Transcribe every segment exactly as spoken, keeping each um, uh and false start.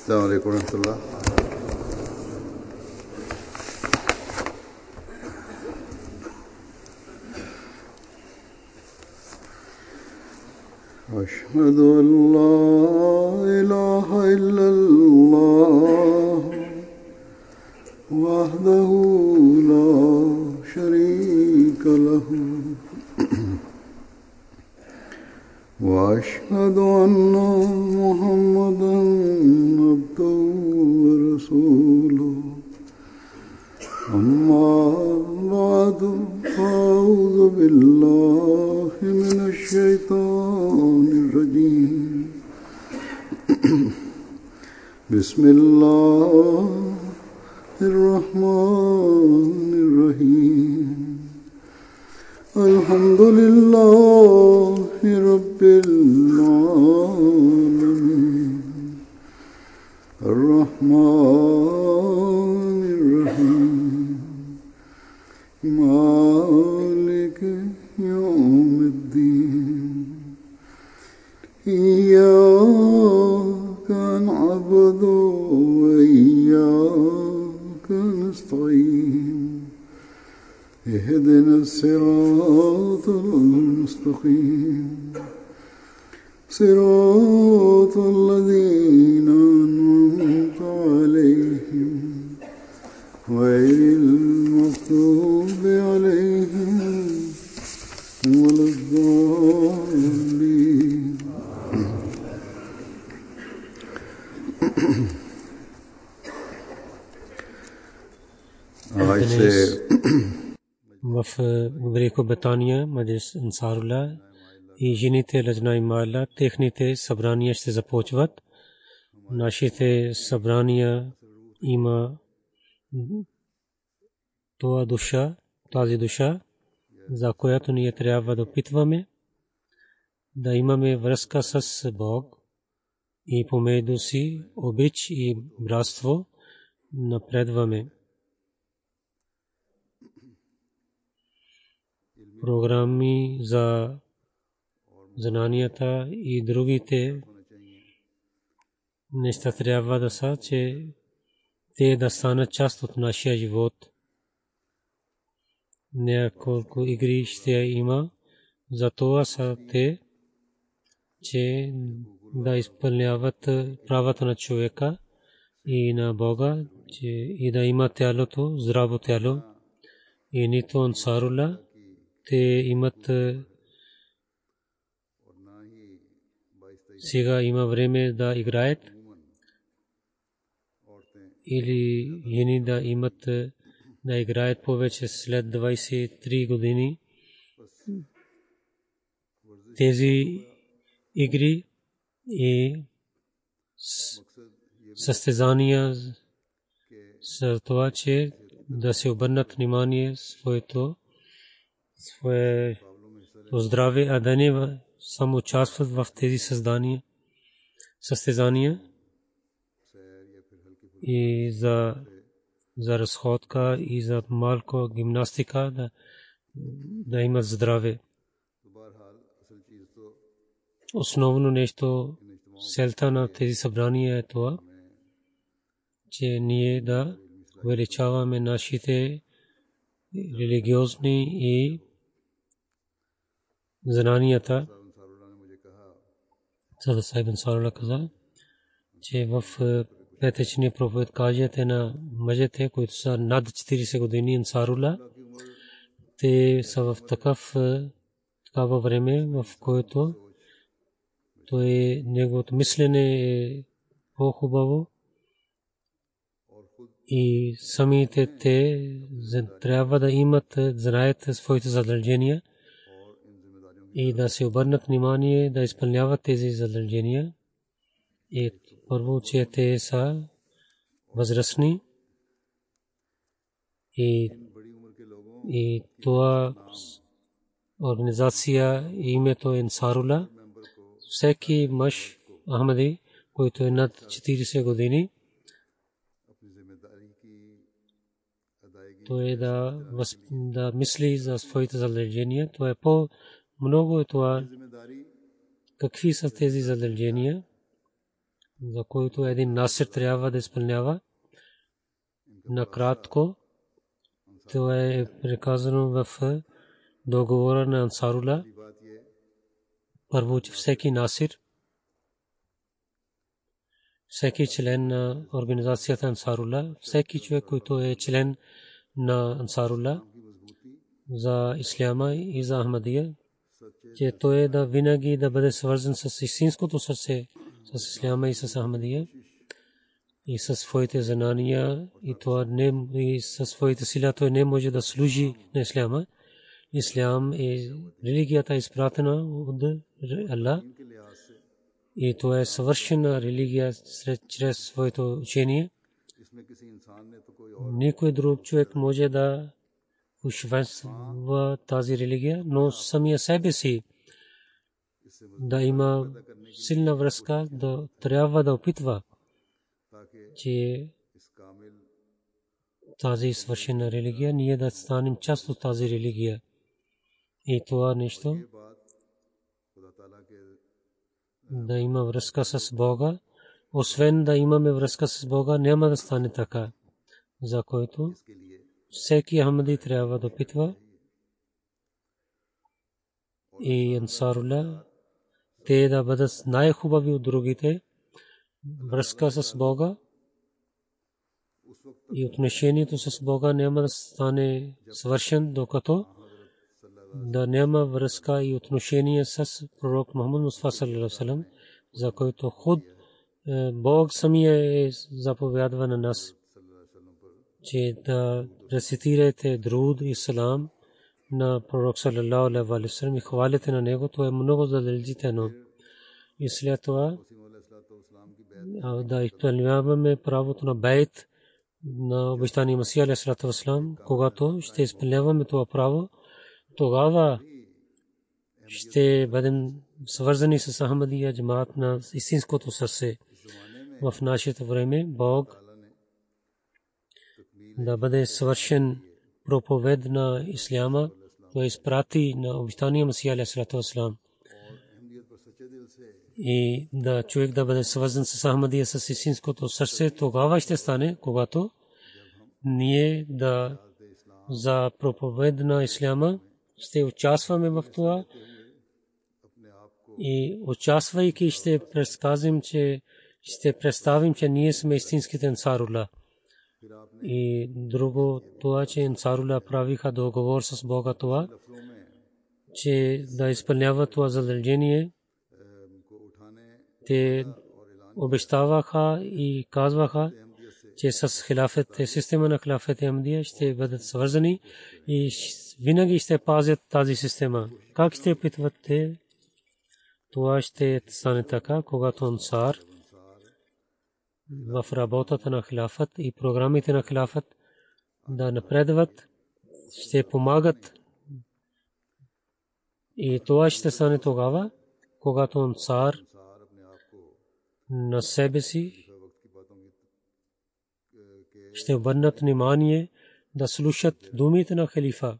السلام عليكم ورحمة الله. أشهد أن لا إله إلا الله وحده لا شريك له وأشهد أن محمدا عبده ورسوله أما بعد فأعوذ بالله من الشيطان الرجيم بسم الله الرحمن الرحيم الحمد لله رب العالمين الرحمن الرحيم مالك يوم الدين إياك نعبد وإياك نستعين اهدنا الصراط المستقيم صراط الذين أنعمت عليهم غير المغضوب عليهم ولا الضالين. आज से в Великобритания, Маджлис Ансарулlah и жените Ладжна Имала, техните събрания ще започват. Нашите събрания има това душа, тази душа, за която ние трябва да опитваме да имаме връзка с Бог и помежду си обич и братство напредваме. Програми за знанията и другите неща трябва да са, че те да станат част от нашия живот. Няколко игри ще има, за това са те, че да изпълняват правата на човека и на Бога, че и да има тялото, здраво тяло. И нито Ансарула, те имат сега има време да играят или жени да имат да играят повече след двайсет и три години. Тези игри и състезания за това, че да се обърнат внимание своето свое здраве, а да не само участват в тези създания, състезания и за, за разходка и за малко гимнастика да, да имат здраве. Основно нещо, целта на тези събрания е това, че ние да увеличаваме нашите религиозни и знанията. Сада Сайб Ансарулlah каза, че в петъчния проповед кажете на мъжете, които са над четирийсет години Ансарулlah, те са в такъв такава време, в което то е неговото мислене е по-хубаво и самите те трябва да имат, знаят своите задължения и да се обърнат внимание да изпълняват тези задължения. И първо, че те са възрастни и, и това организация името е Ансарулlah. Всеки мъж Ахмади, който е над четирийсет години, то е да, да мисли за своите задължения. Това е по-много е това. Какви са тези задължения? за който един насир трябва да изпълнява. Накратко, то е приказано в договора на Ансарула. Първо, че всеки насир, всеки член на организацията Ансарула, всеки човек, който е член на Ансарула за Исляма и за Ахмадия, че той е да винаги да бъде свързан с истинското сърце, с Исляма и с Ахмадия и със своите знания, и това не и със своите сила той не може да служи на Исляма. Ислям е религията, изпратена от Аллах, и това е съвършена религия чрез своето учение. Никой друг човек може да усъвършенства тази религия, но самия себе си да има силна връзка, да трябва да опитва, че тази свършена религия, ние да станем част от тази религия. И това нещо да има връзка с Бога, освен да имаме връзка с Бога, няма да стане така, за който всеки Ахмади трябва да опитва. И Ансарула, те да бъдат най-хубави от другите, връзка с Бога и отношението с Бога няма да стане свършен, докато да няма връзка и отношение с пророк Мухаммад Мустафа саллаллаху алейхи ва саллям, за който худ Бог самия е заповядва на нас, че да рецитирате друд и салам на пророк саллаллаху алейхи ва саллям и хвалите на него. Това е много задължително. И след това да изпълняваме правото на бейт на обещания Масия алейхи салату ва салам. Когато ще изпълняваме това право, тогава ще бъдем свързани с Ахмадия джамаат на истинското сърце. В нашето време Бог да бъде свършен проповед на Исляма, то изпрати на обещания Масия алейхи салату ва салам, и да човек да бъде свързан с Ахмадия с истинското сърце. Тогава ще стане, когато ние да за проповед на Исляма ще участваме в това, и участвайки ще предсказим, че ще представим, че ние сме истинските Ансарула. И друго това, че Ансарула правиха договор с Бога, това, че да изпълняват това задължение. Те обещаваха и казваха, че с хилафет, система на хилафет Ахмадия ще бъдат свързани и винаги ще пазят тази система. Как ще опитват те? Това ще стане така, когато Ансар в работата на хилафет и програмите на хилафет да напредват, ще помагат. И това ще стане тогава, когато Ансар на себе си ще обърнат внимание да слушат думите на халифа.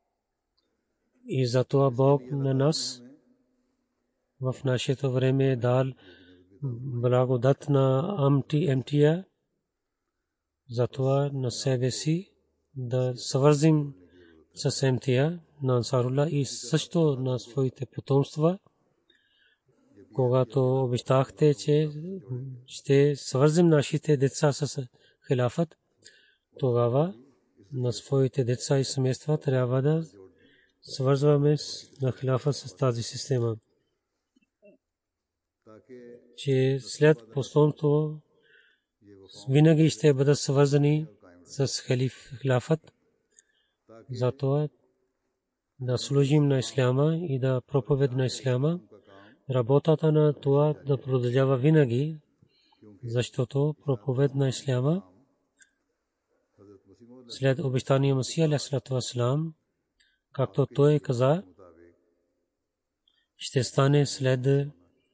И затова Бог на нас в нашето време е дал благодат на Амтия, затова на себе си да свързим с Амтия на Ансарула и също на своите потомства. Когато обещахте, че ще свързим нашите деца с хилафът, тогава на своите деца и семейства трябва да свързваме на хилафът с тази система, че след потомство винаги ще бъдат свързани с хилафът. Затова да служим на Исляма и да проповед на Исляма. Работата на това да продължава винаги, защото проповед на Исляма след обещания Масия алейхи салату ва салам, както той каза, ще стане след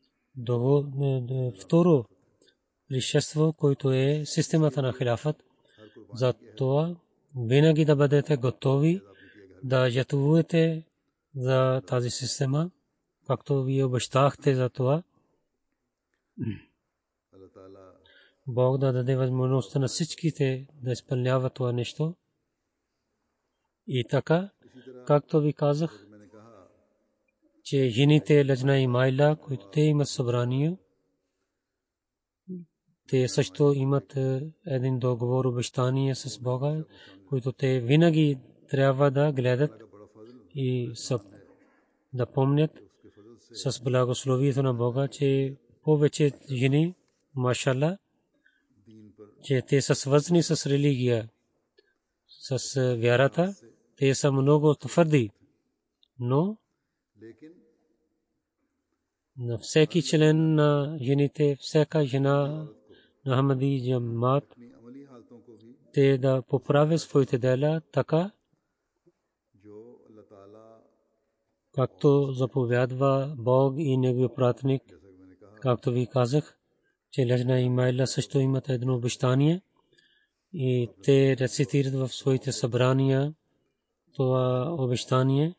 второ пришествие, което е системата на хилафът. Затова винаги да бъдете готови да жертвувате за тази система, както вие обещахте за това. Бог да даде възможност на всичките да изпълняват това нещо. И така, както ви казах, че жените Лъджна и Майла, които те имат събрание, те също имат един договор, обещание с Бога, които те винаги трябва да гледат и да помнят с благословието на Бога, че повече жени, машалла, че те са свързани с религия, с вярата, те са много твърди, но на всеки член на жените, всяка жена на Ахмади джамаат, те да поправят своите дела така, както заповядва Бог и Неговия пратник. Както ви казах, че Лъджна и Майла също имат едно обещание и те рецитират в своите събрания това обещание,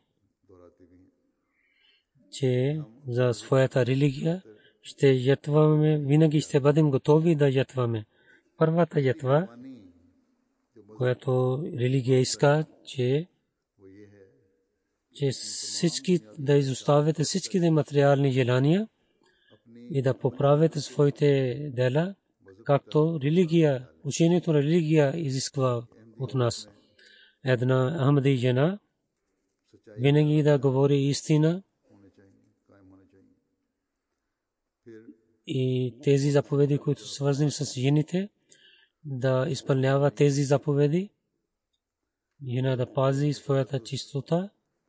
че за своята религия ще жертваме, винаги ще бъдем готови да жертваме. Първата жертва, която религия иска, че че всички да изоставяте всичките материални желания и да поправите своите дела, както религия, учението на религия изисква от нас. Една Ахмади жена винаги да говори истина и тези заповеди, които са свързани с жените, да изпълнява тези заповеди, жена да пази своята чистота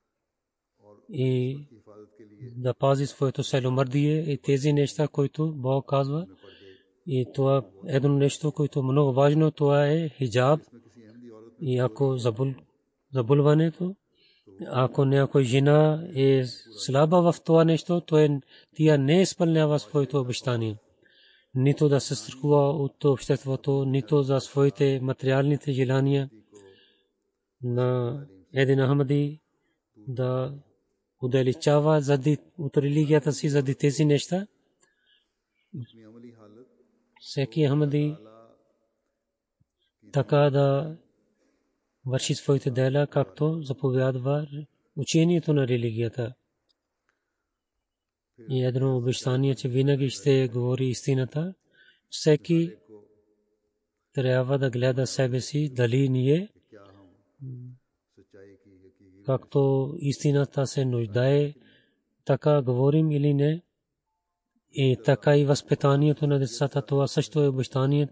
и да пази своето селомърдие и тези неща, които Бог казва. И това е едно нещо, което много важно, това е хиджаб. И ако заболването, ако някой жена е слаба в това нещо, то тя не изпълнява своето обещание. Нито да се страхува от обществото, нито за своите материалните желания на един Ахмади да удалечава заради от религията си, заради тези неща. Всеки Ахмади така да върши своите дела, както заповядва учението на религията. И едно обещание, че винаги ще говори истината. Всеки трябва да гледа себе си, дали ние, както истината се нуждае, така говорим или не. И така и възпитанието на децата, това също е обещание.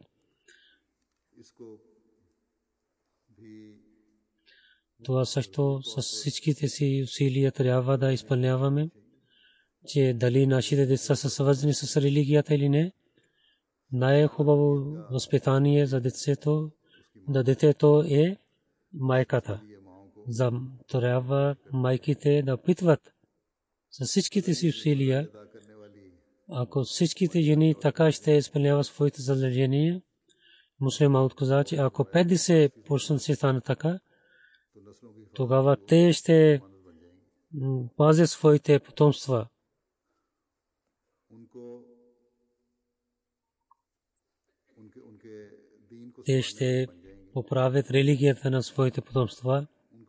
Това също с всичките си усилия трябва да изпълняваме, че дали нашите деца са свързани с религията или не. Най-хубаво възпитание за детето, да детето е майката. За трябва майките да опитват с всичките си усилия. Ако всичките жени така ще изпълняват своите задължения, муслимът каза, че ако петдесет процента се стане така, тогава те ще пазят своите потомства. Те ще поправят религията на своите потомства.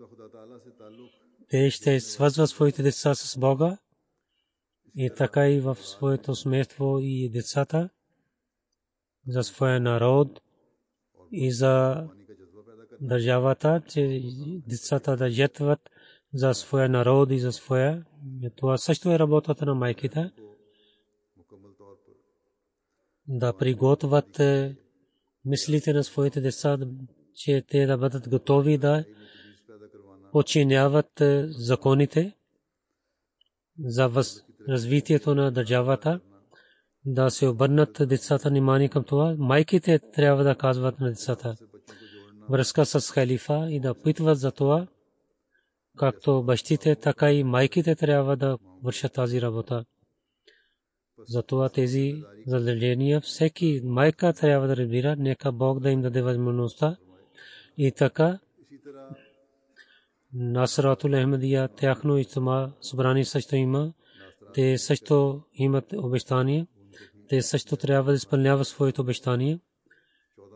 Те ще свързват своите деца с Бога и така и в своето семейство и децата за своя народ и за държавата, че децата да жертват за своя народ и за своя. Това също е работата на майките. Да приготвят мислите на своите деца, че те да бъдат готови да подчиняват законите за развитието на държавата, да се обърнат децата внимание към това. Майките трябва да казват на децата връзка с халифа и да питват за това, както бащите, така и майките трябва да вършат тази работа. Затова тези задължения всеки майка трябва да разбира, нека Бог да им даде възможността. И така Насратул Ахмадия, тяхно иджтима събрание също има. Те също имат обещание. Те също трябва да изпълняват своето обещание.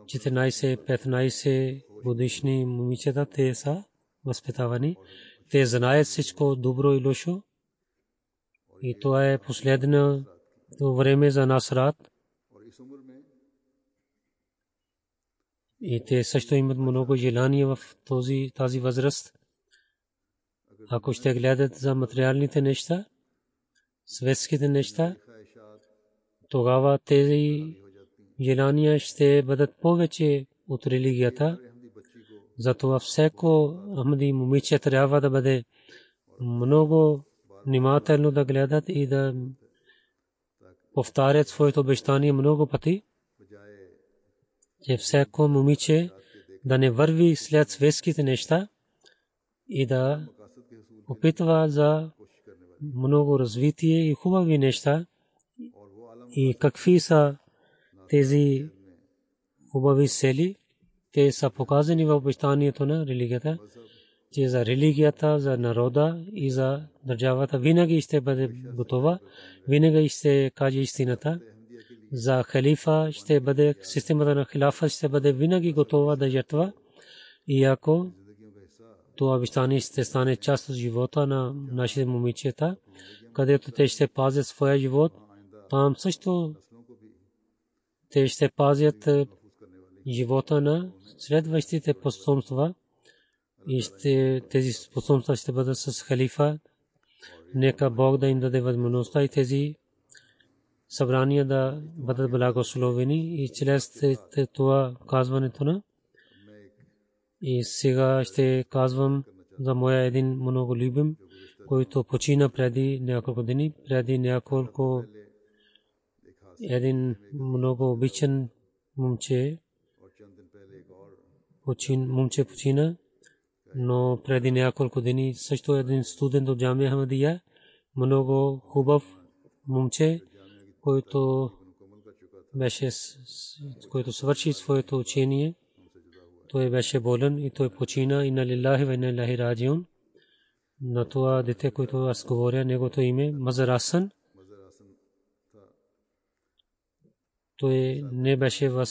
четиринайсет-петнайсет годишни момичета, те са възпитавани. Те знаят всичко добро и лошо. И това е последно време за Насрат. И те също имат много желания в този, тази възраст. Ако ще гледат за материалните неща, светските неща, тогава тези желания ще бъдат повече от религията. Затова всеко Ахмади момиче трябва да бъде много внимателно да гледат и да повтарят своето обещание много пъти, че всеко момиче да не върви след светските неща и да опитва за много развитие и хубави неща. И какви са тези хубави цели? Те са показани в обещанието на религията, че за религията, за народа и за държавата винаги ще бъде готова, винаги ще каже истината. За халифа ще бъде, системата на халифа ще бъде винаги готова да жертва. И ако това обещание ще стане част от живота на нашите момичета, където те ще пазят своя живот, там също те ще пазят живота на следващите потомства и ще, тези потомства ще бъдат с халифа. Нека Бог да им даде възможността и тези събрания да бъдат благословени и чрез това казването на. И сега ще казвам за моя един много любим, който почина преди няколко дни, преди няколко един много обичан момче, почин, момче почина, но преди няколко дни също един студент от Джамия Ахмадия, много хубав момче, който беше, който свърши своето учение. Той беше болен и той почина. Инна лиллахи ва инна илайхи раджиун. На това дете, което аз говоря, негото име Мазар Хасан. Той не беше в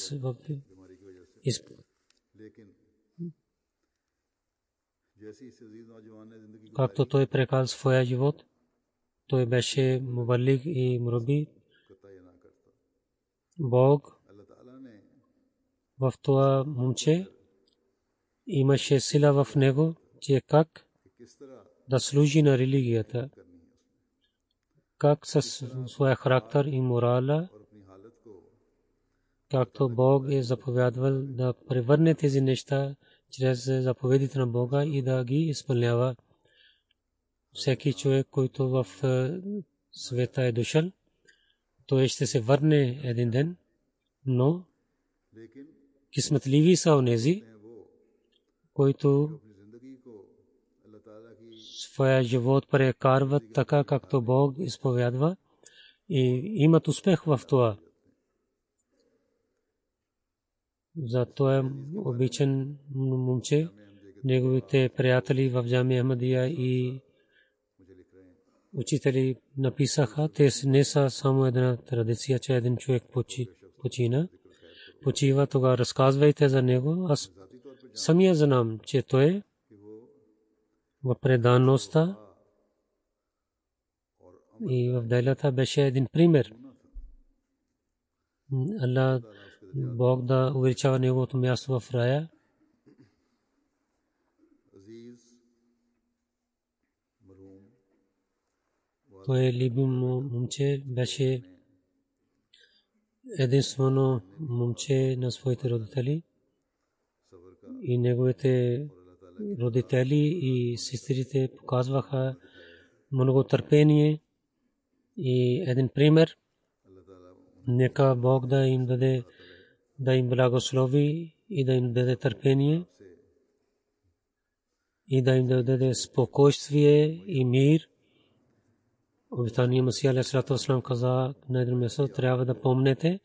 както той прекал своя живот, той беше мубалиг и мураби. Бог в това момче имаше сила в него, че как да служи на религията, как със своя характер и морала, както Бог е заповядвал да превърне тези неща чрез заповедите на Бога и да ги изпълнява. Всеки човек, който в света е дошъл, той ще се върне един ден, но кисметливи са онези, които своя живот прекарват така, както Бог изповядва и имат успех в това. Зато е обичан момче, неговите приятели в Джамия Ахмадия и учители написаха, те не са само една традиция, че един човек почина. Почива, тогава разказвайте за него. Аз самия знам, че той в предаността и в делята беше един пример. Аллах Бог да увеличава неговото място в рая. Той е любим момче, беше единствено момче на своите родители и неговите родители и сестрите показваха много търпение и един пример. Нека Бог да им даде, да им благослови и да им даде търпение и да им даде спокойствие и мир. Обитания Масия алейхиссалату вассалам каза на един място, трябва да помнете,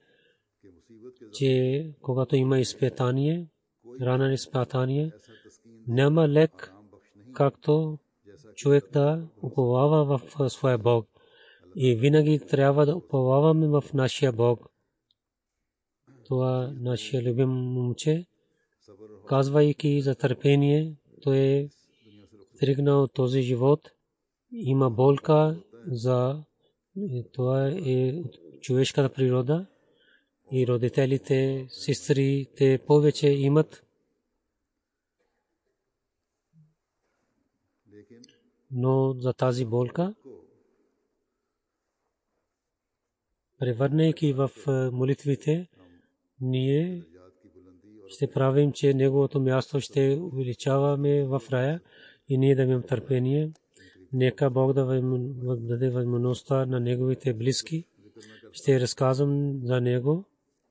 че когато има изпитание, рана изпитание, няма лек, както човек да уповава в своя Бог. И винаги трябва да уповаваме в нашия Бог. това нашия любим момче, казвайки за търпение, той е тръгнал този живот, има болка за това е човешката природа и родителите, сестрите повече имат, но за тази болка, превърнайки в молитвите, ние ще правим, че неговото място ще увеличаваме в рая и ние да имаме търпение. Нека Бог да даде възможността на неговите близки. Ще разказвам за него.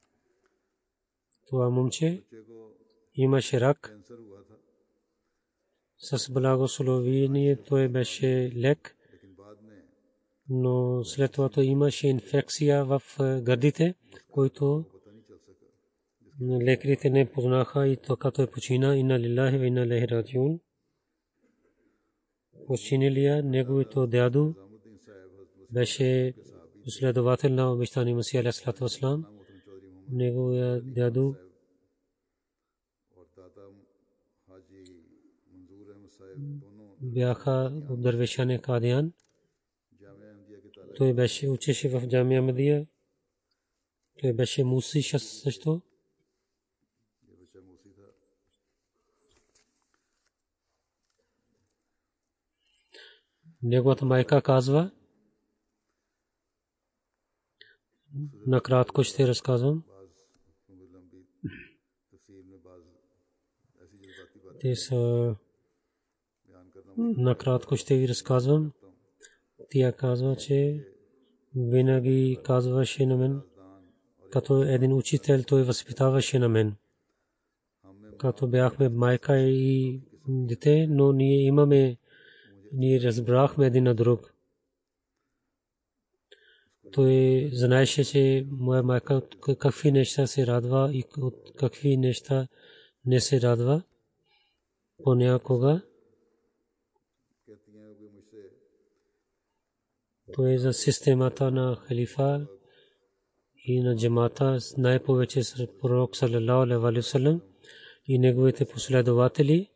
Това момче имаше рак. С благословение той беше лек, но след това той имаше инфекция в гърдите, който лекарите не познаха и така той почина. Инна лилахи ва инна илайхи раджиун. Починалия неговото дядо беше последовател на обещания Месия алейхи салату ва салам. Неговия дядо бяха от дървешане Кадиян. Той беше учеше в Джамия Ахмадия. Той беше муси също. Неговата майка казва, накратко ще разказвам. Те са накратко ще ви разказвам. Тя казва, че винаги казваше на мен, като един учител той възпитаваше на мен. Като бяхме майка и дете, но ние имаме, ние разбрахме един на друг. Той знаеше, че моя майка какви неща се радва и от какви неща не се радва. Понякога той за системата на халифа и на джамата най-повече с пророк саллалаху алейхи ва саллям и неговите последователи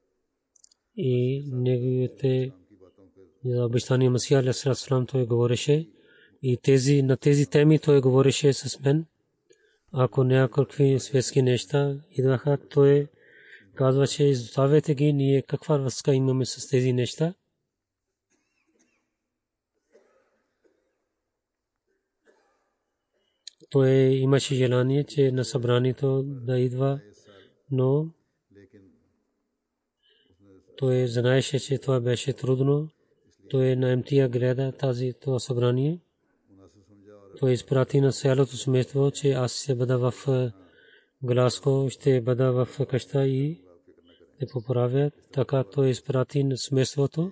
и неговите обещания Месия алейхи салам той говореше и тези на тези теми той говореше с мен. Ако някакви светски неща идваха, той казваше, изоставете ги, ние каква връзка имаме с тези неща. Той имаше желание, че на събранието да идва, но той знаеше, че това беше трудно. Той на МТА гледа тази това събрание. Той изпрати на цялото семейство, че аз ще бъда в Гласго, ще бъда в къща и да поправя. Така той изпрати на семейството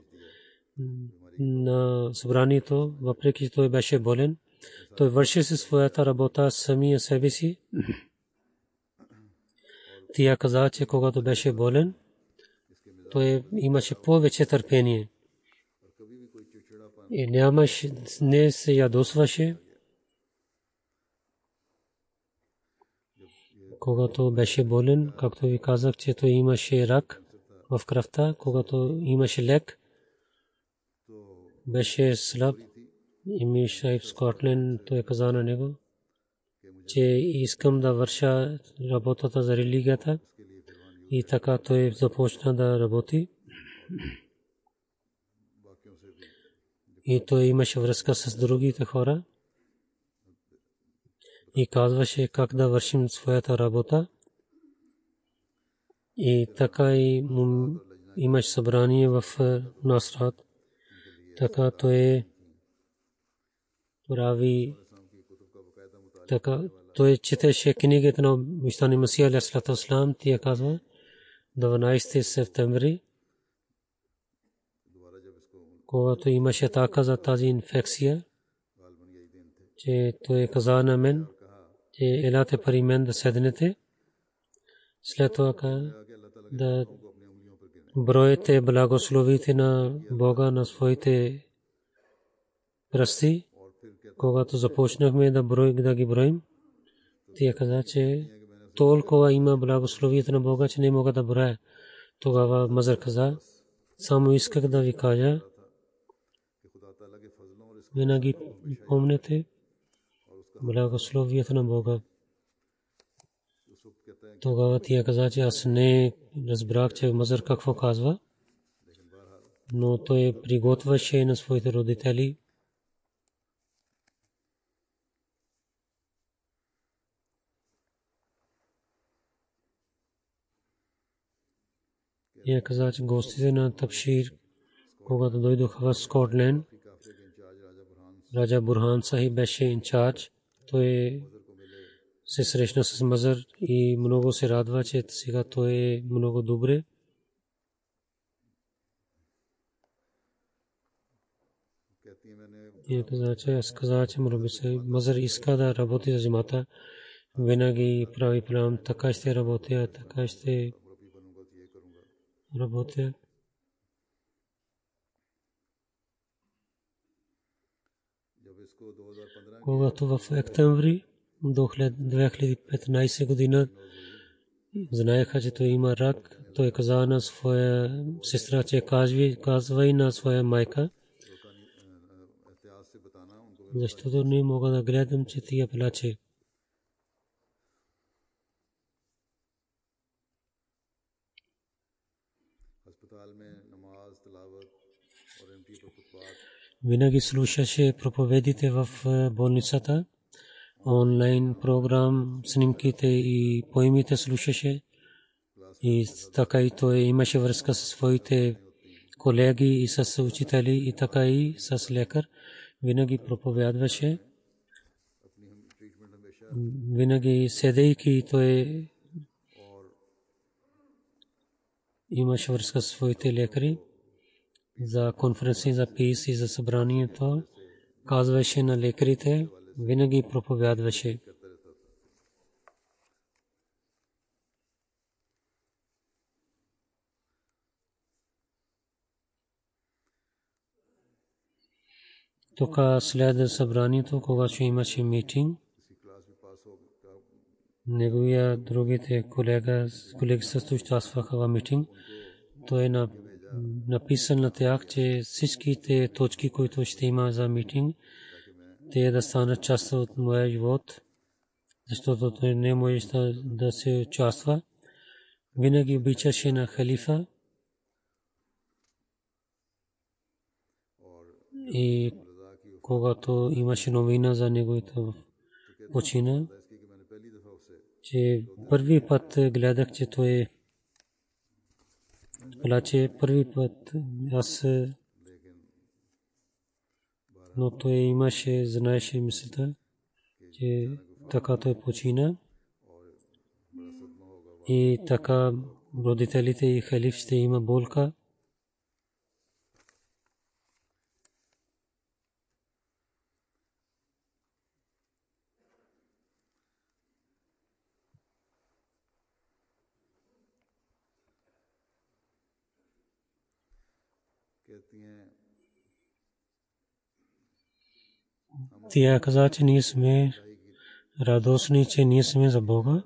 на събранието, въпреки че той беше болен. Той вършеше своята работа самия себе си. Тя каза, че когато беше болен, той имаше повече търпение. И нямаше, не се ядосваше. Когато беше болен, както ви казах, че той имаше рак в кръвта, когато имаше лек, беше слаб. Ими Шайб Скотланд той каза на него, че искам да върша работата за религията и така той започна да работи. И той имаше връзка с другите хора и казваше как да вършим своята работа. И така и имаше събрание в Насрат. Така той прави, така той четеше книгата на обещания Месия алейхи салату ва салам. Тя казва деветнайсети септември, когато имаше атака за тази инфекция, че той каза на мен, че елате при мен да седнете. След това да броите благословите на Бога на своите пръсти. Когато започнахме да броим, да ги броим, Тя каза, че толкова има благословието на Бога, че не мога да броя. Тогава Мазар каза, само исках да ви кажа, винаги помнете благословието на Бога. Тогава тя каза, че аз не разбрах, че Мазар какво казва, но той приготвяше на своите родители. Тя каза, че гостите на Табшир, когато дойдоха в Скотланд, Раджа Бурхан Сахиб беше инчарж. Той се срещна с Мазар и много се радва, че сега той е много добре. И каза, че аз каза, че Мазар иска да работи за джамата. Винаги прави план, така ще работя, така ще работя. Когато в октомври две хиляди и петнайсета година знаеха, че той има рак, той каза на своя сестра, че казва и на своя майка, защото не мога да гледам, че тя плаче. Винаги слушаше проповедите в болницата, онлайн програм, снимките и поемите слушаше. И така и той имаше връзка с своите колеги и с учители, и така и с лекар. Винаги проповядваше. Винаги седейки той имаше връзка с своите лекари. За конференции, за пис и за събранието казваше на лекарите, винаги проповядваше. Тук след събранието, когато имаше митинг, неговия другите колега, колеги също участваха в митинг. Той е на написан на тях, че всичките точки, които ще има за митинг, те да станат част от моя живот, защото той не може да се участва. Винаги обичаше на халифа и когато имаше новина за неговата почина, че първи път гледах, че той плаче първи път, аз, но той имаше, знаеше мисълта, че така той почина и така родителите и халиф ще има болка. Тя каза, че ние сме радостни, че ние сме за Бога.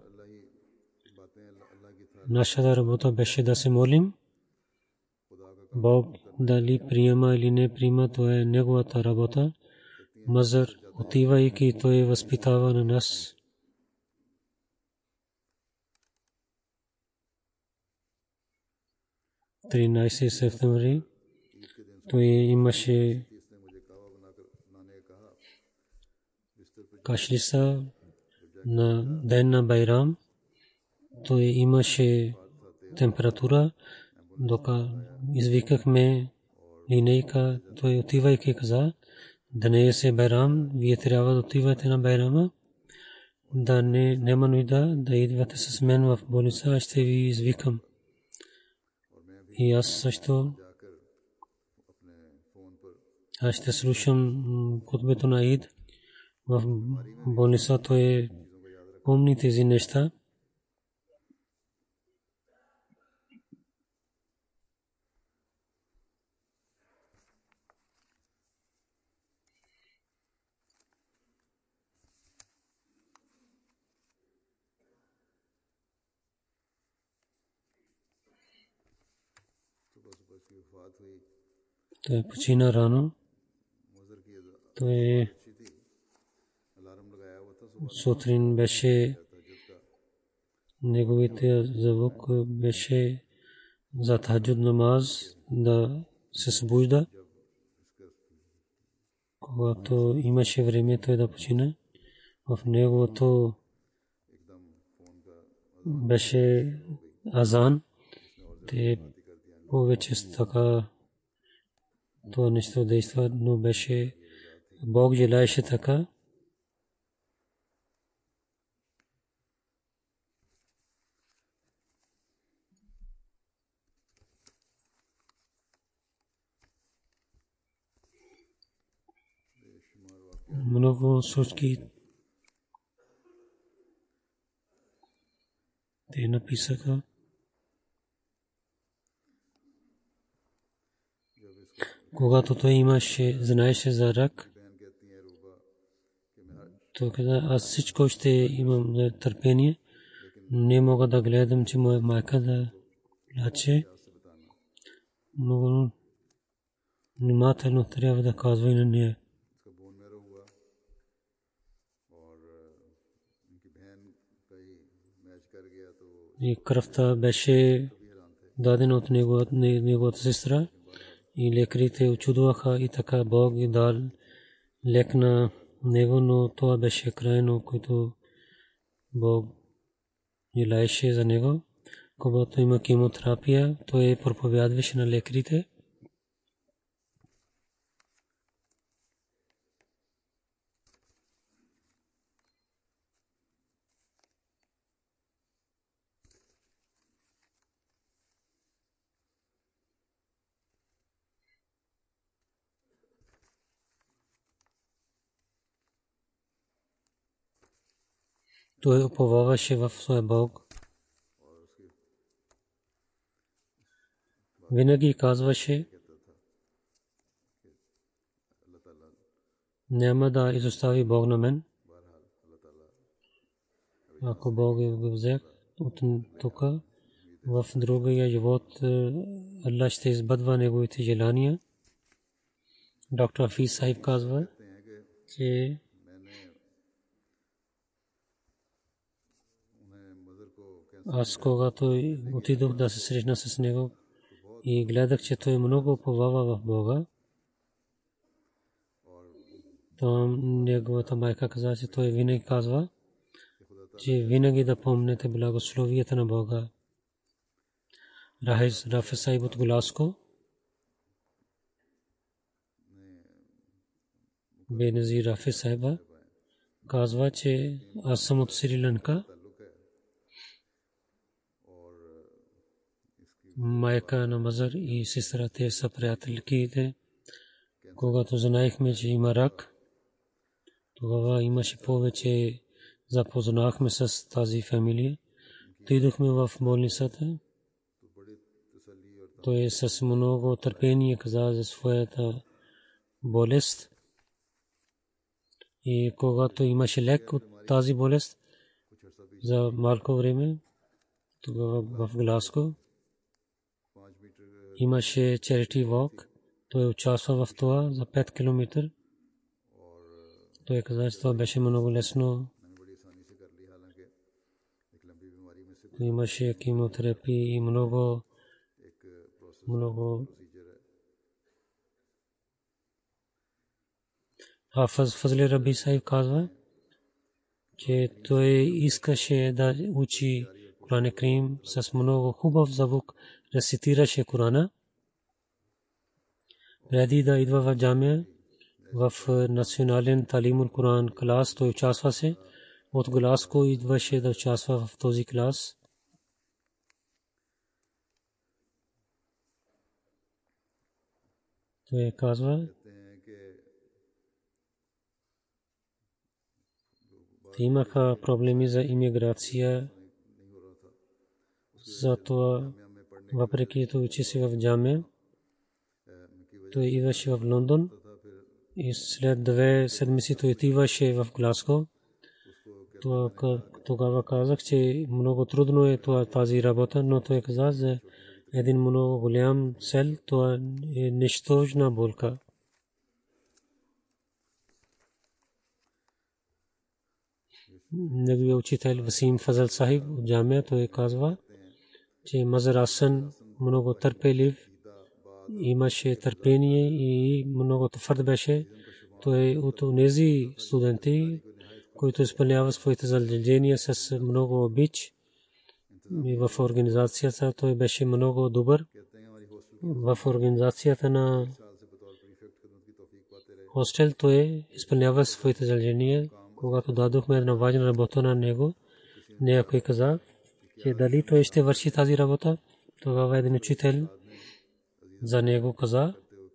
Нашата работа беше да се молим. Бог дали приема или не приема, то е неговата работа. Мазар, отивайки, той възпитава на нас. тринайсети септември той имаше кашлица на ден на Байрам. Той имаше температура, дока извикахме линейка, той отивайки каза, днес е Байрам, вие трябва да отивате на Байрама, да не, няма нужда да идвате с мен в болница, аз ще ви извикам. И аз също аз ще слушам хутбето на Ид в болница, той помни тези неща. той почина рано. Той сутрин беше, неговите звук беше за тахаджуд намаз да се събужда. Когато имаше време той да почине, в неговото беше азан. Те повече така това нещо действа, но беше Бог желаеше така. Много случки те написаха. Когато той имаше, знаеше за рак, той каза, аз всичко ще имам търпение. Не мога да гледам, че моя майка да плаче. Много внимателно трябва да казва и на нея. И кръвта беше дадена от неговата сестра. И лекарите очудваха и така Бог и дал лек на него, но това беше крайно, който Бог желаеше за него. Когато има кемотерапия, той проповядваше на лекарите. Той уповаваше в своя Бог. Винаги казваше, няма да изостави Бог на мен. Ако Бог го взе от тук, в другия живот Аллах ще избъдва неговите желания. Доктор Хафиз Сахиб казва, че аз когато отидох да се срещна с него и гледах, че той много уповава в Бога, там неговата майка каза, че той винаги казва, че винаги да помните благословията на Бога. Рахис Рафис Сахиб от Гуласко, Беназир Рафис Сахиба казва, че аз съм от Сри Ланка. Майка на Мазар и сестра те са приятелките. Когато знаехме, че има рак, тогава имаше повече, запознахме с тази фамилия. Дойдохме в болницата. Той с много търпение каза за своята болест. И когато имаше лек от тази болест, за малко време, тогава в Гласко имаше charity walk. Той участва в това за пет километра. Той каза, че това беше много лесно. Имаше кемотерапия и много много. Хафиз Фазли Раби Сахиб казва, че той искаше да учи Куран Карим с много хубав звук, рецитираше Курана. Преди да идва в джамия, в национален талимул Куран клас, той участваше. От Гласко идваше да участва в този клас. Той казва, те имаха проблеми за имиграция. Затова, въпреки това, учи се в джамия, той идваше в Лондон и след две седмици той отиваше в Гласко. Тогава казах, че много трудно е тази работа, но той каза, един много голям сел, това е нищожна болка. Неговият учител Васим Фазал Сахиб от джамия, той казва, че Мазар Асан много търпелив, имаше търпение и много твърд беше. Той от тези студенти, които изпълняват своите задължения с много обич. И в организацията той беше много добър. В организацията на хостел той изпълнява своите задължения. Когато дадохме една важна работа на него, някой каза, че дали той ще върши тази работа. Тогава един учител за него каза,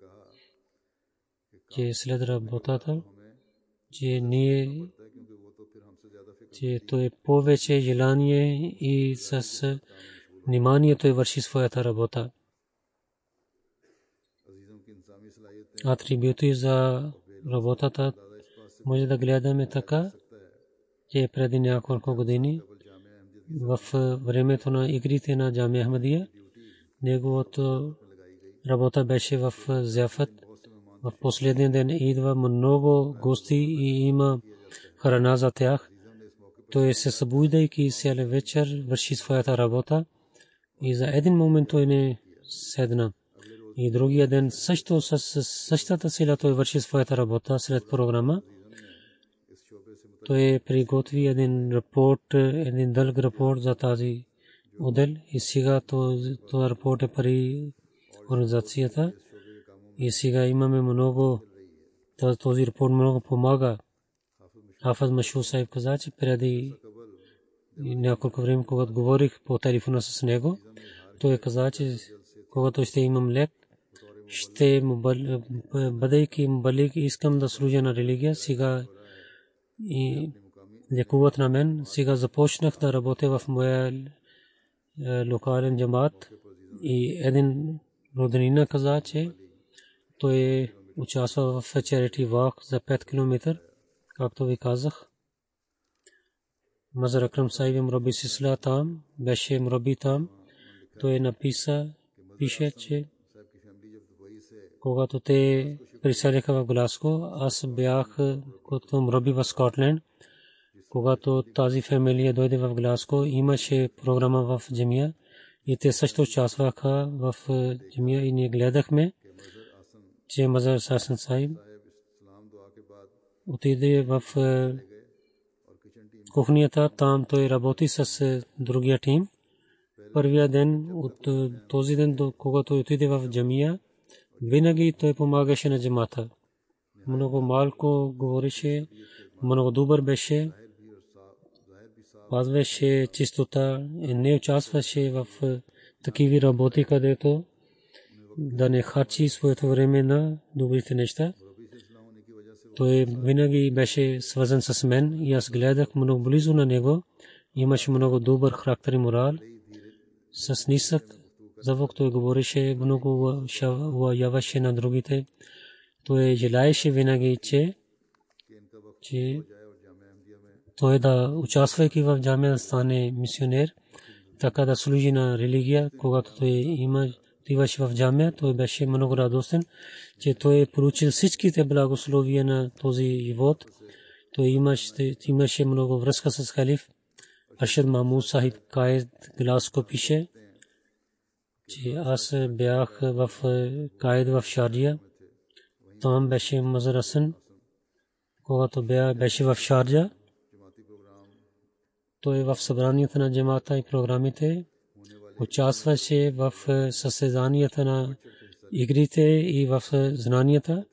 че след работата, че ние, че той повече желание и с внимание той върши своята работа. Атрибути за работата може да гледаме така, че преди няколко години в времето на игрите на Джамия Ахмадия, неговото работа беше в зяфат. В последния ден идва много гости и има храна за тях. Той се събуждайки цял вечер върши своята работа и за един момент той не седна. И другия ден също с същата сила той върши своята работа след програма. Той приготви един рапорт, един дълъг рапорт за тази отдел и сега този рапорт е при организацията. И сега имаме много, този рапорт много помага. Хафаз Машур Сахиб каза, че преди няколко време, когато говорих по телефона с него, той каза, че когато ще имам лек, ще бъдейки мубалик, искам да служа на религия. Сега и лекуват на мен. Сега започнах да работя в моя локален джамаат и един роднина каза, че той участва в charity walk за пет километра, както ви казах. Мазар Акрам Сахиб мраби сисла там, беше мраби там. Той написа, пише, че когато те приселиха в Глазго, аз бях като мраби в Скотланд. Когато тази фамилия дойде в Глазго, имаше програма в джамия и те също участваха в джамия и ние гледахме, че Мазар Асан Сахиб отиде в кухнята, там той работи с другия тим. Първия ден, от този ден, когато отиде в джамия, винаги той помагаше на джамата. Много малко говореше, много добър беше, пазваше чистота и не участваше в такива работи, където да не харчи своето време на добрите неща. Той винаги беше свързан с мен и аз гледах много близо на него. Имаше много добър характер и морал. С нисък звук той говореше, много яваше на другите. Той желаеше винаги, че, че той да участвайки в джамия да стане мисионер, така да служи на религия. Когато той има отиваше в джамия, той беше много радостен, че той получил всичките благословия на този живот. Той имаше, имаше много връзка с халиф. Аршад Махмуд Сахиб Каид Глазго пише, че аз бях в Каид в Шарджа. Там беше Мазар Асан. Когато беше в Шарджа, той в събранията на джамата и програмите участваше в състезанията на игрите и в знанията.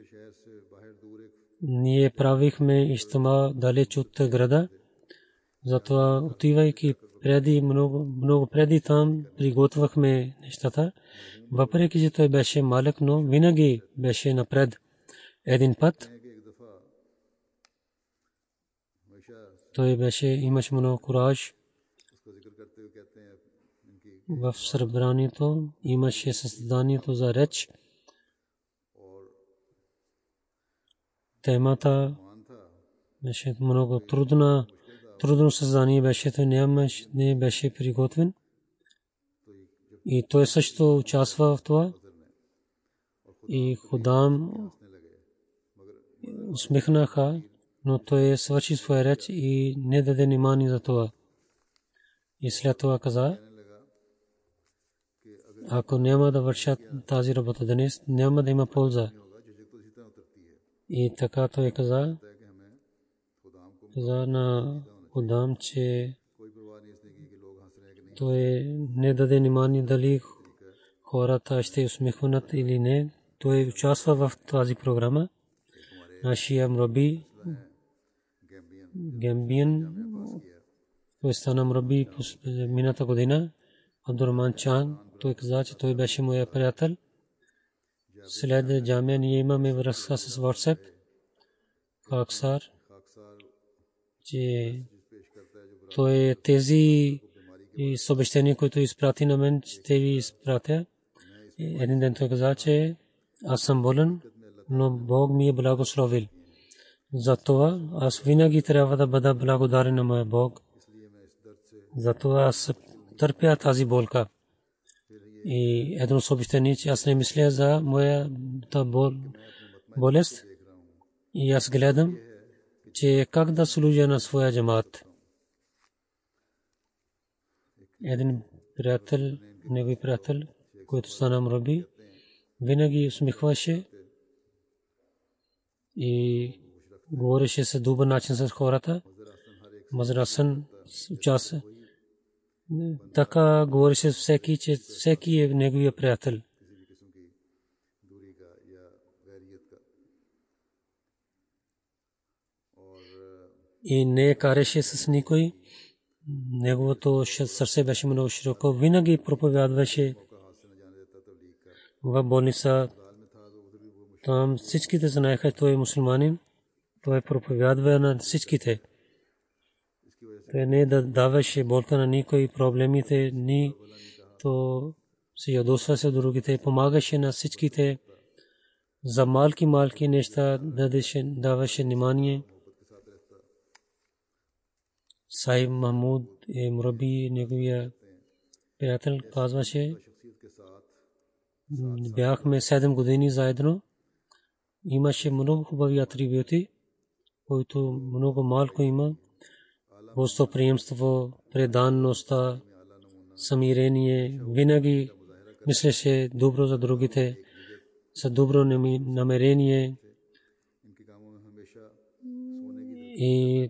Ние правихме ищама далеч от града. Затова отивайки преди, много, много преди там приготвяхме нещата. Въпреки че той беше малък, но винаги беше напред. Един път той беше, имаше много кураж. В събранието имаше състезанието за реч. Темата беше много трудна. Трудно състезание беше, той не беше приготвен. И той също участва в това. И Худам усмихнаха, но той свърши своя реч и не даде внимание за това. И след това каза, ако няма да вършат тази работа днес, няма да има полза. И така той каза, каза на Худам, че той не даде внимание дали хората ще усмихват или не. Той участва в тази програма. Нашия мраби Гамбиен, той стана мраби мината година. Абдурахман Чан, той каза, че той беше моя приятел. След джамия ние имаме връзка с WhatsApp. Хаксар, че той тези съобщения, които изпрати на мен, те ви изпратя. Един ден той каза, че аз съм болен, но Бог ми е благословил. Затова аз винаги трябва да бъда благодарен на моя Бог. Затова аз търпя тази болка. И едно съобщение, че аз не мисля за моята болест. И аз гледам, че как да служа на своя джамаат. Един приятел, негови приятел, който стана мраби, винаги усмихваше и говореше се добър начин с хората. Мазрасан участва. Така говореше всеки, че всеки е неговия приятел. И не кареше с никой. Неговото сърце беше много широко. Винаги проповядваше в болница. Там всичките знаеха, той е мусулманин. Той проповядва на всичките. Той не даваше болка на никой, проблемите ни, то се ядосва се другите, помагаше на всичките. За малки-малки неща даваше внимание. Сайб Махмуд е мраби, неговия приятел, казваше, бяхме седем години заедно. Имаше много хубави атрибути, които много малко има. Гостоприемство, преданността, самирение, винаги мислеше добро за другите, с добро намерение. И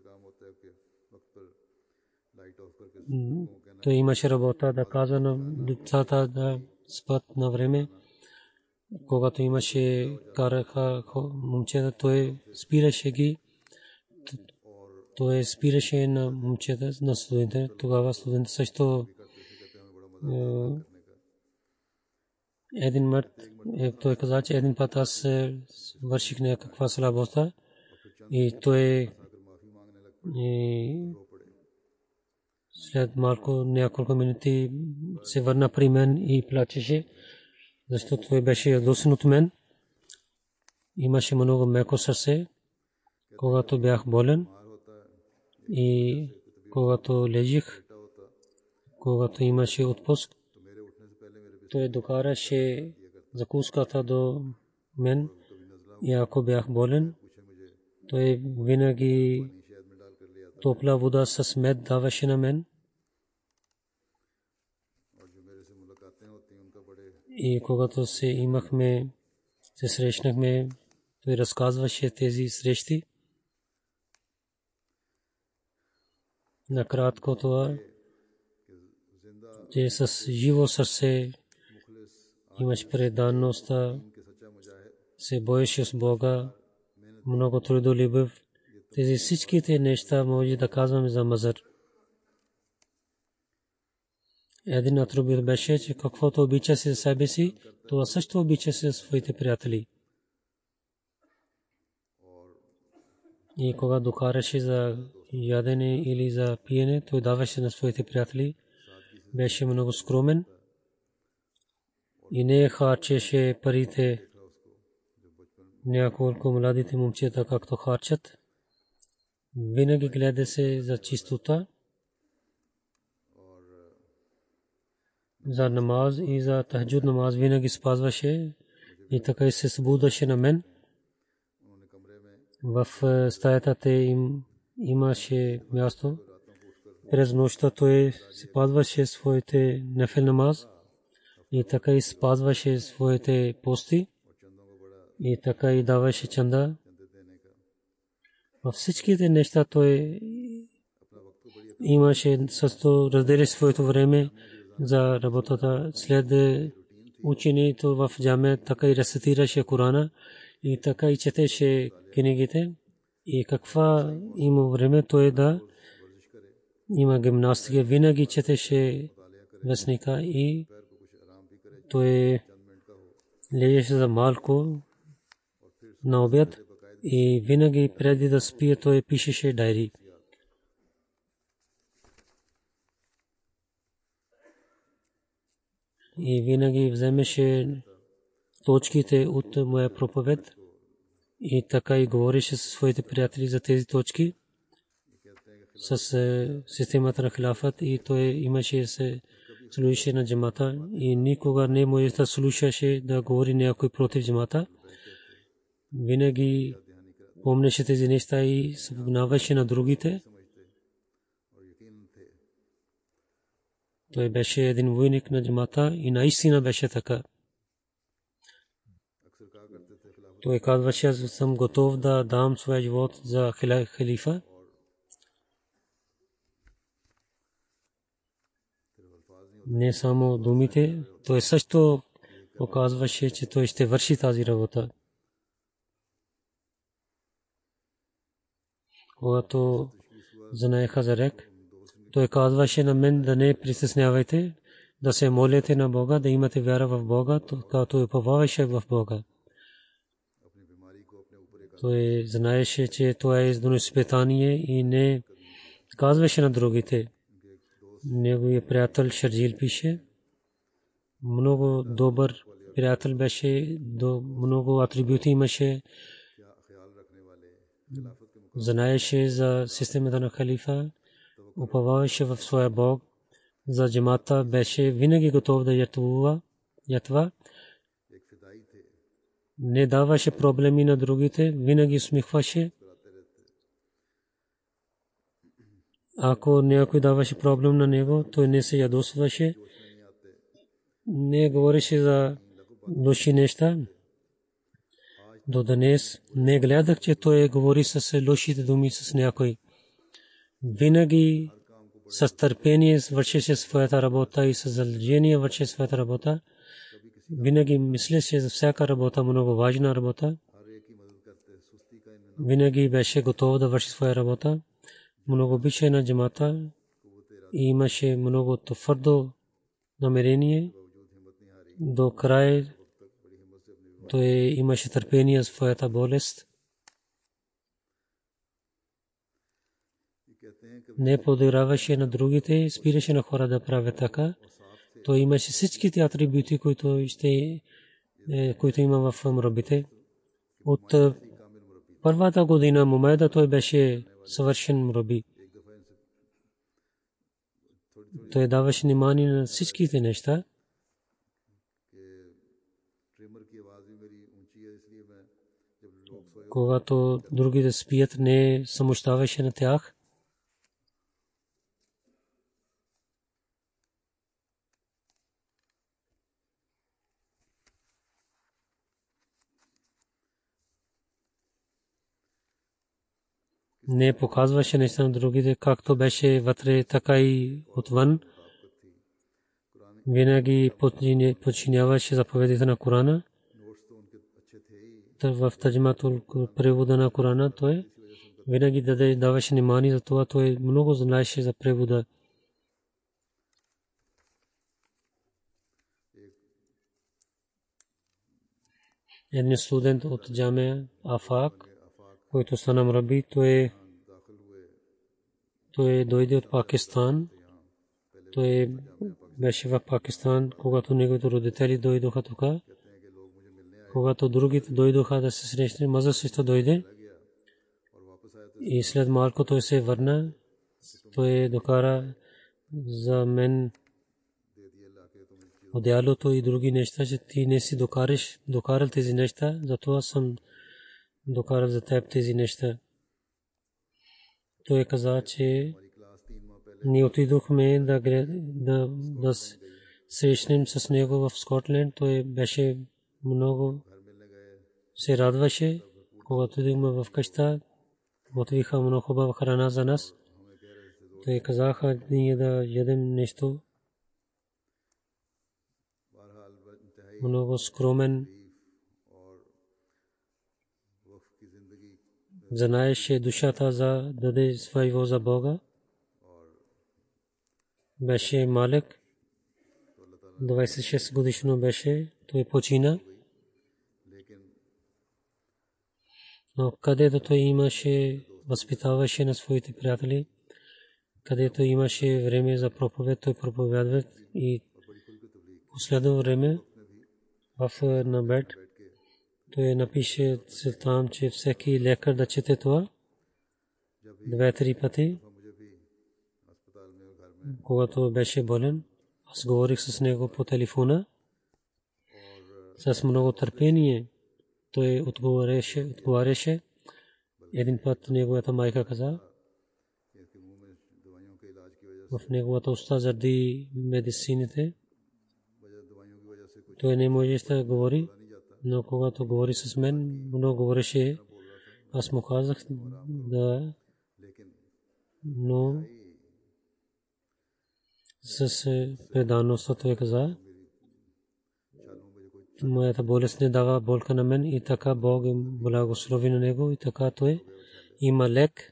той имаше работа да казва на децата да спят на време. Когато имаше караха момчета, той спираше ги. Той спираше на момчета, на студентите. Тогава студентите също един мът, той каза, че един път аз върших някаква слабост и той след малко няколко минути се върна при мен и плачеше, защото той беше ядосен от мен. Имаше много меко сърце, когато бях болен и когато лежих, когато имаше отпуск. Той докараше закуската до мен и ако бях болен, той винаги топла вода с мед даваше на мен. И когато се имахме, се срещнахме, той разказваше тези срещи. Накратко това, че с живо сърце имаш преданността, се боеше с Бога, много трудолюбив. Тези всичките неща може да казваме за Мазар. Един атрибут беше, че каквото обича си за себе си, това също обича си за своите приятели. И кога докараше за ядене или за пиене, той даваше на своите приятели. Беше много скромен и не харчеше парите няколко младите момчета, както харчат. Винаги гледа се за чистота за намаз и за тахаджуд намаз винаги спазваше и така и се събудаше на мен. В стаята те им имаше място. През нощта той спазваше своите нефил намаз и така и спазваше своите пости и така и даваше чанда. Във всичките неща той имаше също разделяше своето време за работата. След ученето в джамия така и рецитираше Корана и така и четеше книгите. И каква има време той да има гимнастика, винаги четеше вестника и той лееше за малко на обяд и винаги преди да спие той пишеше дайри. И винаги вземеше точките от моя проповед и така и говореше със своите приятели за тези точки с системата на хилафът и той имаше се слушаше на джамата и никога не може да слушаше да говори някой против джамата. Винаги помнеше тези неща и събогнаваше на другите. Той беше един войник на джамата и наистина беше така. Той казваше, аз съм готов да дам своя живот за халифа. Не само думите, той също показваше, че той ще върши тази работа. Когато знаеха за рек, той казваше на мен да не притеснявайте, да се молите на Бога, да имате вяра в Бога, когато уповаваше в Бога. Той знаеше, че това е издано изпитание и не казваше на другите. Неговият приятел Шарджил пише, много добър приятел беше, много атрибути имаше, знаеше за системата на халифа, уповаваше в своя Бог, за джамата беше винаги готов да ятва, ятва. Не даваше проблеми на другите, винаги усмихваше. Ако някой даваше проблем на него, той не се ядосваше. Не говореше за лоши неща. До днес не гледах, че той говори с лошите думи с някой. Винаги с търпение вършеше своята работа и с задължение вършеше своята работа. Винаги мислеше за всяка работа, много важна работа. Винаги беше готов да върши своя работа. Много обича на джамата и имаше много твърдо намерение. До край той имаше търпение за своята болест. Не подиграваше на другите, спираше на хора да правят така. Той имаше всичките атрибути, които ще, които има в мурабите. От първата година Мумайда той беше съвършен мураби. Той даваше внимание на всичките неща. Когато другите спият, не самощаваше на тях. Не показваше неща на другите, както беше вътре, така и отвън. Винаги подчиняваше заповедите на Корана. В таджматул превода на Корана той винаги даваше внимание за това, той много знаеше за превода. Един студент от джамия Афак, който стана мураби, той той дойде от Пакистан. Той беше в Пакистан, когато неговите родители дойдоха тук. Когато другите дойдоха да се срещнат, маза също дойде. И след малко той се върна. Той докара за мен одеялото и други неща, че ти не си докараш, докарал тези неща, затова съм докарал за теб тези неща. Той каза, че ние отидохме да, да, да срещнем с него в Скотланд. Той беше много се радваше, когато идваме в къща, готвиха много хубава храна за нас. Той казаха ние да ядем нещо. Много скромен. Знаеше душата за да даде своего за Бога. Беше малък. двайсет и шест годишно беше. Той почина. Но където той имаше, възпитаваше на своите приятели, където имаше време за проповед, той проповядва и последно време в набед той напише там, че всеки лекар да чете това две-три пъти. Когато беше болен, аз говорих с него по телефона с много търпение. Той отговаряше, отговаряше. Един път неговата майка каза, в неговата уста заради медицините, той не можеше да говори, но когато говори с мен, много говореше. Аз му казах да, но с предаността той каза, моята болест не дава болка на мен и така Бог им благослови на него и така той има лек,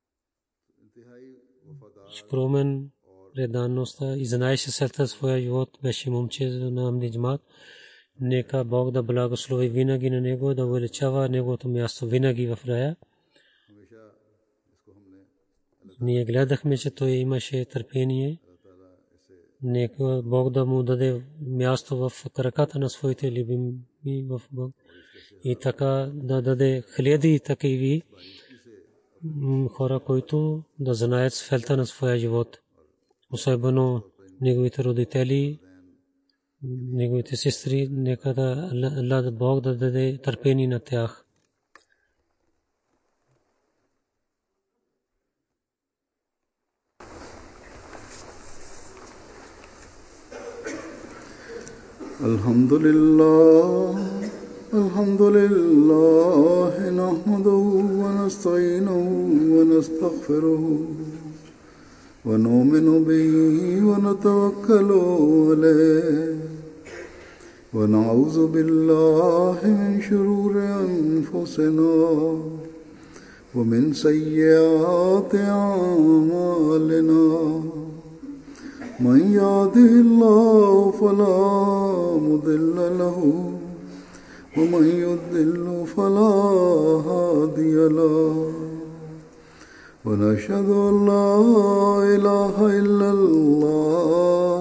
скромен, предаността и знаеше целта своя живот, беше момче на Ахмади Джамаат. Нека Бог да благослови винаги на него, да увеличава неговото място винаги в рая. Ние гледахме, че той имаше търпение. Нека Бог да му даде място в краката на своите любими в Бог. И така да даде хиляди такива хора, които да знаят целта на своя живот. Особено неговите родители, неговите сестри, нека да Аллах Бог да даде търпение на тях. Alhamdulillah, alhamdulillah, nahmaduhu wa nasta'inuhu wa nastaghfiruhu wa nu'minu bihi wa natawakkalu alayhi wa na'udhu billahi min shururi anfusina wa min sayyiati a'malina. من يهده الله فلا مضل له ومن يضلل فلا هادي له ونشهد أن لا إله إلا الله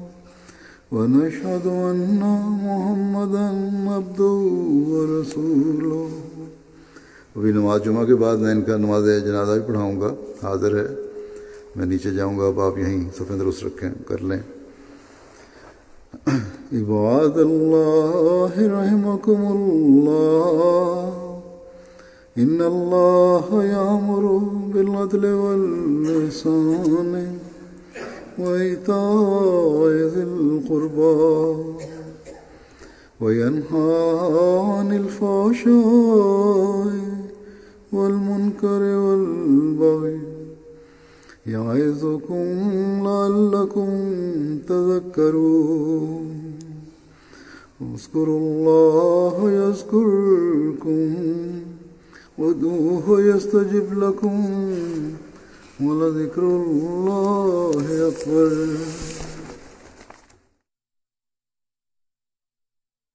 ونشهد أن محمدا عبده ورسوله. अभी नमाज जुमा के बाद मैं इनका नमाज जनाजा भी पढ़ाऊंगा, हाजिर है. मैं नीचे जाऊंगा, अब आप यहीं सफ़े दुरुस्त रखें कर लें. इबादल्लाह रहमकुमुल्लाह इन्नल्लाह यामुरु बिल अदल वल इहसान व इताइ ज़िल क़ुरबा व यन्हा अनिल फ़हशाइ वल मुनकरि वल बग़य يعظكم لعلكم تذكرون. اذكروا الله يذكركم وادعوه يستجب لكم ولذكر الله أكبر.